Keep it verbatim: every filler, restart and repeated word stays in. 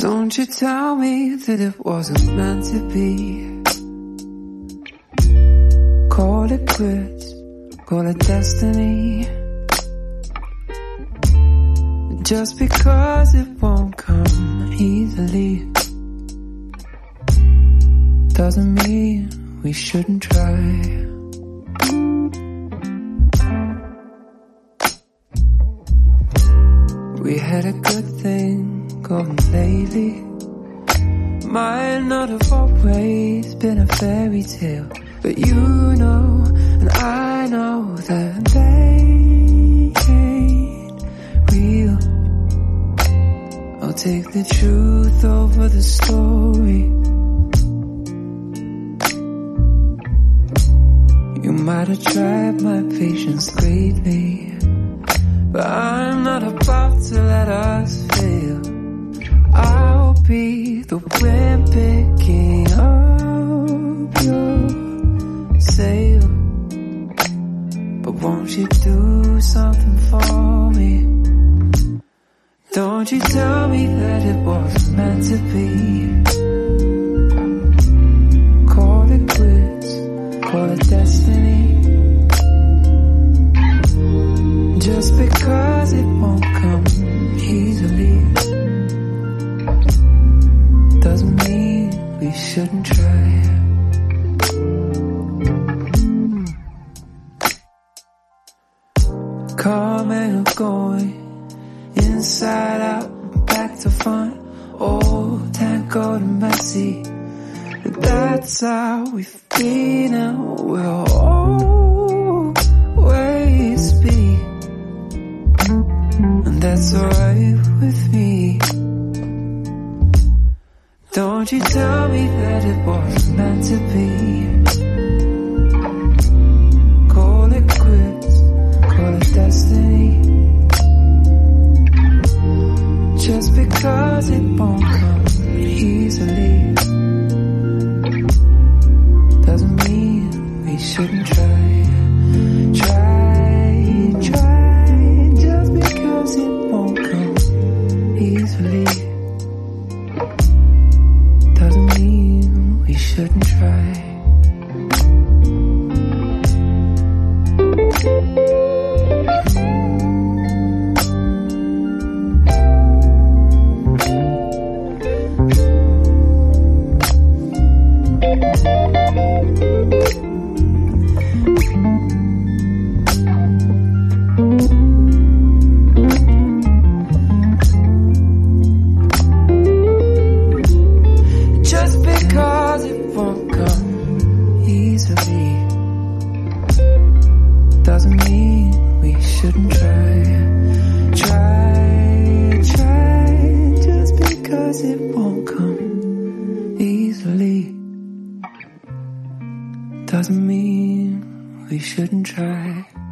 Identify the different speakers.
Speaker 1: Don't you tell me that it wasn't meant to be. Call it quits, call it destiny. Just because it won't come easily doesn't mean we shouldn't try. We had a good thing going lately. Might not have always been a fairy tale, but you know and I know that they ain't real. I'll take the truth over the story. You might have tried my patience greatly, but I'm not about to let us fail. I'll be the wind picking up your sail. But won't you do something for me? Don't you tell me that it wasn't meant to be. Call it quits, call it destiny. Just because it won't come easily doesn't mean we shouldn't try. Coming and going, inside out, back to front, old tango to messy. That's how we've been and we'll always be. And that's alright with me. Don't you tell me that it wasn't meant to be. Call it quits, call it destiny. Just because it won't come easily doesn't mean we shouldn't try. Try, try. Just because it won't come easily doesn't mean we shouldn't try. Doesn't mean we shouldn't try.